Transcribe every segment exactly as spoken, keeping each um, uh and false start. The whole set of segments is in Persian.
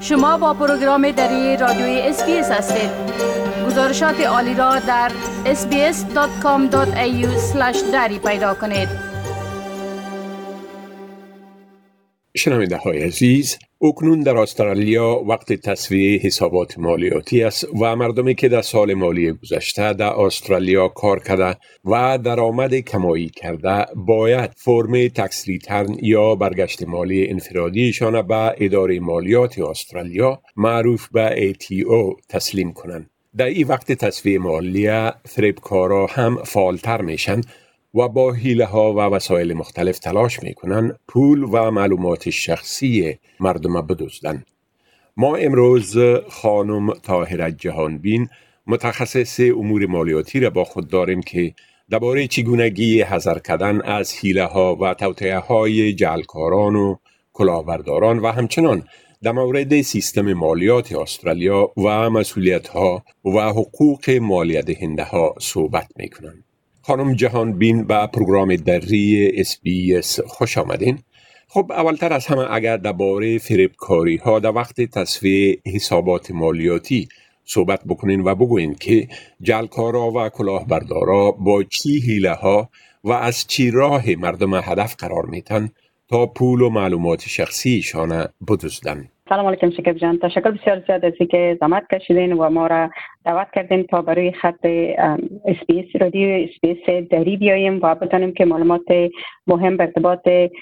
شما با پروگرام دری رادیوی اس بی اس هستید. گزارشات عالی را در اس بی اس دات کام دات ای یو اسلش دری پیدا کنید. شنونده های عزیز، اکنون در استرالیا وقت تسویه حسابات مالیاتی است و مردمی که در سال مالی گذشته در استرالیا کار کرده و درآمد کمایی کرده باید فرم تکس ریترن یا برگشت مالی انفرادیشان به اداره مالیات استرالیا معروف به ای تی او تسلیم کنند. در این وقت تسویه مالی فریبکارا هم فعالتر میشن و با حیله ها و وسایل مختلف تلاش میکنن پول و معلومات شخصی مردم بدزدن. ما امروز خانم طاهره جهانبین متخصص امور مالیاتی را با خود داریم که درباره چگونگی حذر کردن از حیله ها و توطئه های جعلکاران و کلاهبرداران و همچنان در مورد سیستم مالیات استرالیا و مسئولیت ها و حقوق مالیه دهنده ها صحبت میکنن. خانم جهانبین به پروگرام دری اس بی اس خوش آمدین. خب اولتر از همه اگر درباره فریبکاری ها در وقت تسویه حسابات مالیاتی صحبت بکنین و بگوین که جعلکارا و کلاهبردارا با چی حیله ها و از چی راه مردم هدف قرار میتن تا پول و معلومات شخصیشان بدزدن. سلام علیکم شکیب جان، تشکر بسیار زیاد از اینکه زحمت کشیدین و ما را دعوت کردین تا برای خط اس بی اس رادیو اس بی اس دری بیاییم و بتونیم که معلومات مهم به ارتباط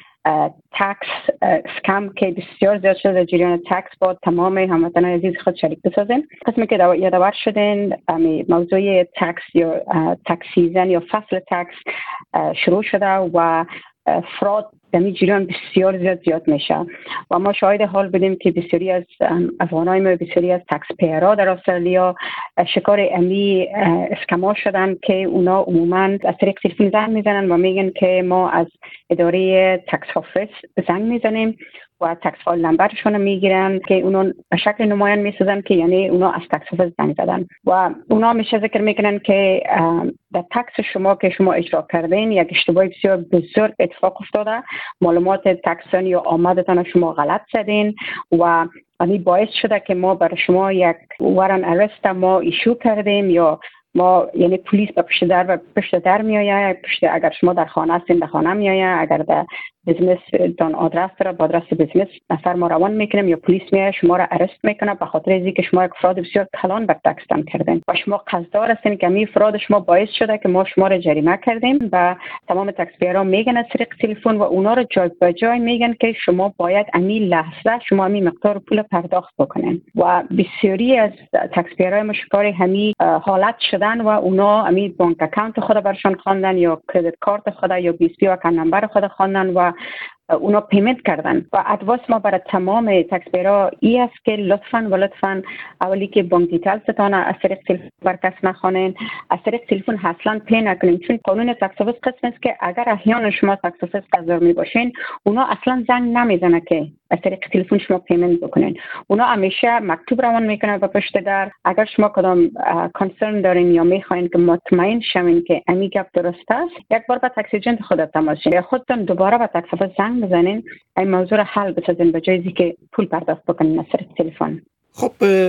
تکس اسکم که بسیار زیاد شده در جریان تکس با تمام هموطنان عزیز خود شریک بسازیم. قسمی که یادآور شدین موضوع تکس یا تکس سیزن یا فصل تکس شروع شده و فراد در این جریان بسیار زیاد زیاد میشه و ما شاهد حال بودیم که بسیاری از افغانای ما بسیاری از تکس پیرها در استرالیا شکار امی اسکما شدن که اونا عموما از طریق تلفن زنگ میزنن و میگن که ما از اداره تکس آفیس زنگ میزنیم و تکس فایل نمبرشون میگیرن که اونا به شکل نمایان میسازن که یعنی اونا از تکس آفیس زنگ زدن و اونا میشه ذکر میکنن که در تکس شما که شما اجرا کردین یک اشتباه بسیار بزرگ اتفاق افتاده، معلومات تکسن یا آمدتان شما غلط زدین و این باعث شده که ما برای شما یک وارن ارست ما ایشو کردیم یا ما یعنی پلیس به پشت در و پشت در میآید. پشت اگر شما در خانه هستین در خانه میآید، اگر در بزنس دان آدرس داره با آدرس بزنس نفر ما روان میکنیم یا پلیس میآید شما را ارست میکنه به خاطر اینکه شما یک فراد بسیار کلان بر تکستان کردین و شما قصددار هستین که این فراد شما باعث شده که ما شما را جریمه کردیم و تمام تکس پیرها میگن از طریق تلفن و اونا را جای به جای میگن که شما باید همین لحظه شما همین مقدار پول پرداخت بکنین و بسیاری از تکس پیرهای ما شکار همین حالت شدن و اونا همین بانک اکانت خود برشان خواندن یا کردیت کارت خود یا بی اس پی اکانت نمبر خود خواندن و اونا پیمنت کردن و ادواس ما برای تمام تکس پیرها ای است که لطفاً و لطفاً اولی که بانک دیتیلزتان از طریق تلفن بر کس نخوانین، از طریق تلفن اصلا پی نکنین، چون قانون تکس آفیس قسم است که اگر احیانا شما تکس آفیس قرضدار می باشین اونا اصلا زنگ نمیزنه که از طریق تلفن شما پیمنت بکنین. اونا همیشه مکتوب روان میکنن به پشت در. اگر شما کدام کانسرن دارین یا میخواین که مطمئن شوین که امی گپ درست است، یک بار با تکس ایجنت خودت تماس کنید یا خودتون دوباره با تکس آفیس زنگ بزنین این موضوع را حل بسازین به جای اینکه پول پرداخت بکنین از طریق تلفن. خب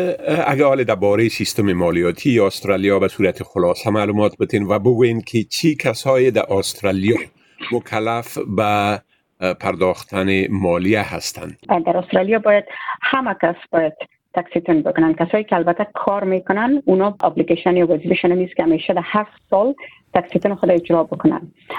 اگه حال درباره سیستم مالیاتی استرالیا به صورت خلاصه معلومات بدین و بگوین که چی کسایی در استرالیا مکلف به پرداختن مالیه هستند. در استرالیا باید همه کس باید تکسیتون بکنن. کسایی که البته کار میکنن اونا ابلیکیشن یا وظیفه‌شون نیست که همیشه در هفت سال تکسیتون خود اجرا بکنن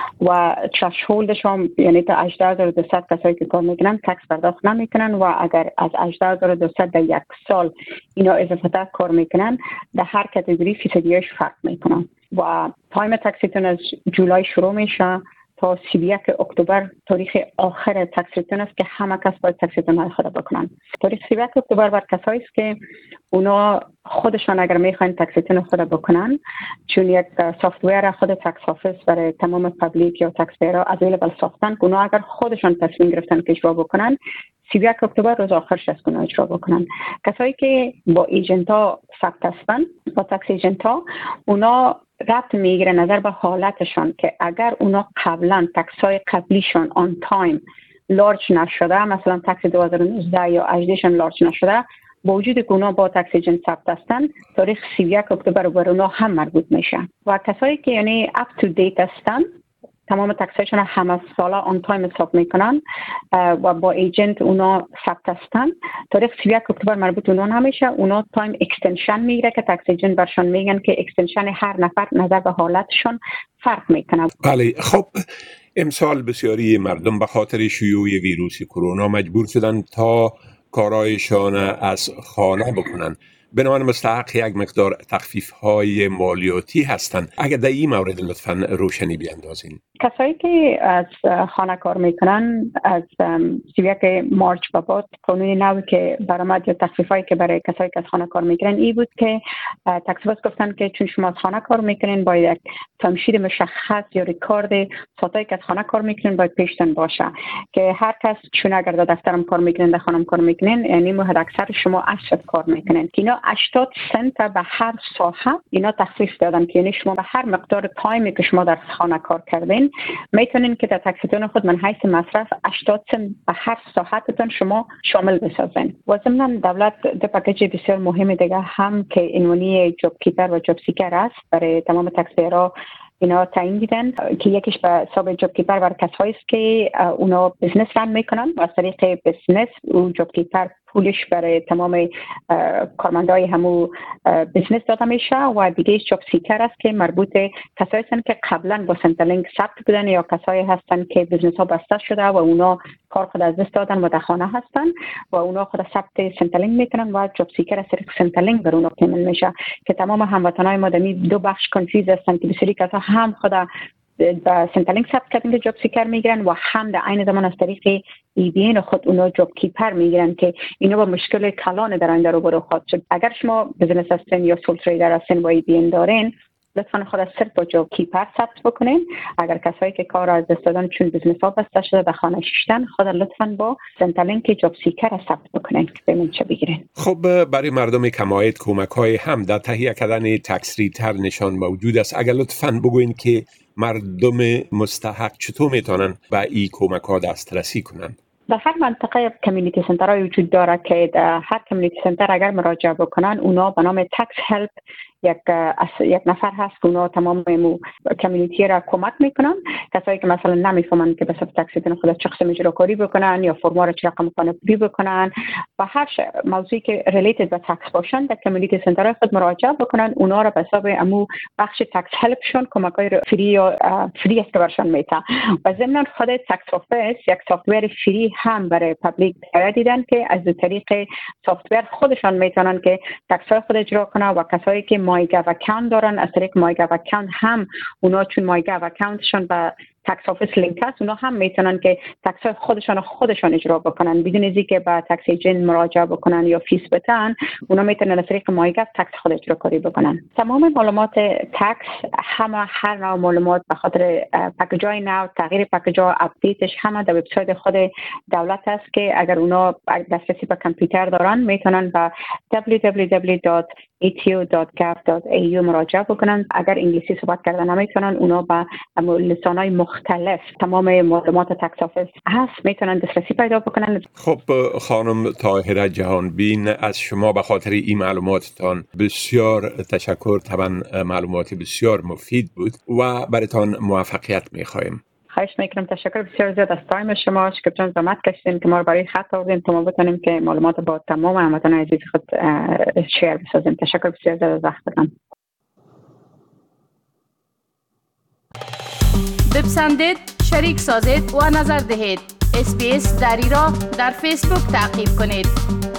و ترشهولدش هم یعنی تا هجده هزار و دویست کسایی که کار میکنن تکس پرداخت نمیکنن و اگر از هجده هزار و دویست در یک سال اینا اضافه تر کار میکنن در هر کاتگوری فیصدیش فرق میکنن و تایم تکسیتون از جولای شروع میشه تا سی و یک اکتبر تاریخ آخر تکس ریترن است که همه کس باید تکس ریترن خود بکنن. تاریخ سی و یک اکتبر بر کسایی است که اونا خودشان اگر میخواین تکس ریترن خود بکنن، چون یک سافت ویر خود تکس آفیس برای تمام پابلیک یا تکس پیرها اویلیبل ساختن، اونا اگر خودشان تصمیم گرفتن که اجرا بکنن سی و یک اکتبر روز آخرش است که اونا اجرا بکنن. کسایی که با ایجنت ها ثبت هستن با تکس ایجنت ها اونا ربط میگیره نظر به حالتشان که اگر اونا قبلا تکس های قبلیشان آن تایم لارج نشده، مثلا تکس دو هزار و نوزده یا هجده شان لارج نشده، با وجود که اونا با تکس ایجنت ثبت هستن تاریخ سی و یک اکتبر بر اونا هم مربوط میشه و کسایی که یعنی اپ تو دیت هستن تمام تکسایشون همه سالا آن تایم حساب میکنن و با ایجنت اونا ثبت هستن تاریخ سی و یک اکتبر مربوط اونا نمیشه. اونا تایم اکستنشن میگیره که تکس ایجنت برشان میگن که اکستنشن هر نفر نظر به حالتشون فرق میکنه. بله خب امسال بسیاری مردم به خاطر شیوع ویروس کرونا مجبور شدن تا کارایشان از خانه بکنن. بنابراین مستحق یک مقدار تخفیف های مالیاتی هستند. اگر در این مورد لطفاً روشنی بیاندازین. کسایی که از خانه کار میکنن از سی و یک مارچ به بعد قانون نوی که برآمد یا تخفیف هایی که برای کسایی که از خانه کار میکنن ای بود که تکسیبات گفتن که چون شما از خانه کار میکنین باید یک تمشید مشخص یا ریکارد ساعتی که از خانه کار میکنین باید پیشتن باشه که هر کس چون اگر در دفترم کار میکنین در خانم کار میکنین یعنی حد اکثر شما هشتاد کار میکنین که اینا هشتاد سنت به هر ساعت اینا تخفیف دادن که یعنی شما به هر مقدار تایمی که شما در خانه کار کردین میتونین که در تکسیتون خود من حیث مصرف هشتاد سنت به هر ساعتتون شما شامل بسازین. و ضمن دولت در پکیج بسیار مهم دیگه هم که عنوانی جاب کیپر و جاب سیکر است برای تمام تکسیرها اینا تعیین دیدن که یکیش به حساب جاب کیپر بر کسایی است که اونا بزنس ران میکنن و از طریق بزنس و جاب کیپر پولش برای تمام کارمندای همو بزنس داده میشه و دیگه جاب سیکر است که مربوط کسایی هستن که قبلا با سنترلینک ثبت بودن یا کسایی هستن که بزنس ها بسته شده و اونا کار خود از دست دادن و در خانه هستن و اونا خود ثبت سنترلینک میکنن و جاب سیکر از طریق سنترلینک بر اونا پیمن میشه که تمام هموطنای ما دمی دو بخش کنفیوز هستن که بسیاری کسا هم خود با سنترلینک ثبت کردن که جاب سیکر میگیرن و هم در عین زمان از طریق ای بی این خود اونا جاب کیپر میگیرن که اینا با مشکل کلان در آینده رو برو خواهد شد. اگر شما بزنس هستین یا سول تریدر هستین و ای بی این دارین لطفاً خود از صرف با جاب کیپر ثبت بکنین. اگر کسایی که کار از دست دادن چون بزنس ها بسته شده به خانه شیشتن خود لطفاً با سنترلینک جاب سیکر ثبت بکنین که ببینید چه بگیرین. خب برای مردم کمایت کمک های هم در تهیه کردن تکس ریترن نشان موجود است. اگر لطفاً بگوین که مردم مستحق چطور میتونن به این کمک ها دسترسی کنن؟ در هر منطقه کمیونیتی سنترهای وجود داره که در هر کمیونیتی سنتر اگر مراجعه بکنن اونا به نام تکس هلپ یک یک نفر هست که اونا تمام کمیونیتی را کمک میکنن. کسایی که مثلا نمیفهمن که به صرف تکسیتون خود چه قسم اجرا کاری بکنن یا فرما را چه رقم کنه بکنن و هر موضوعی که ریلیتد به تکس باشن در کمیونیتی سنترهای خود مراجعه بکنن اونا را به حساب امو بخش تکس هلپ شون کمکای فری یا فری است که برشون میته. و ضمن خود تکس آفیس یک سافتور فری هم برای پابلیک ارائه دیدن که از طریق سافتور خودشان میتونن که تکس های خود اجرا کنن و کسایی که مایگاو اکانت دارن از طریق مایگاو اکانت هم اونا چون مایگاو اکانتشون به تکس آفیس لینک است اونا هم میتونن که تکس های خودشان خودشان اجرا بکنن بدون اینکه که به تکس ایجنت مراجعه بکنن یا فیس بدن. اونا میتونن از طریق مایگاو تکس خود اجرا کاری بکنن. تمام معلومات تکس همه هر نوع معلومات به خاطر پکیجای نو تغییر پکیجا اپدیتش همه در وبسایت خود دولت است که اگر اونا دسترسی به کامپیوتر دارن میتونن به دبلیو دبلیو دبلیو دات ای تی او دات گاف دات ای یو مراجعه بکنن. اگر انگلیسی صحبت کردن نمیتونن اونا به لسان‌های مختلف تمام معلومات تکس آفیس هست میتونن دسترسی پیدا بکنن. خب خانم طاهره جهانبین از شما به خاطر این معلوماتتان بسیار تشکر. طبعا معلومات بسیار مفید بود و براتان موفقیت میخوایم. خواهش میکنم. تشکر بسیار زیاد از تایم شما. شکرتون زحمت کشیدین که ما رو برای خط آوردین تا ما بتونیم که معلومات با تمام هموطنان عزیز خود شیر بسازیم. تشکر بسیار زیاد از وقتتان. بپسندید، شریک سازید و نظر دهید. اس بی اس دری را در فیسبوک تعقیب کنید.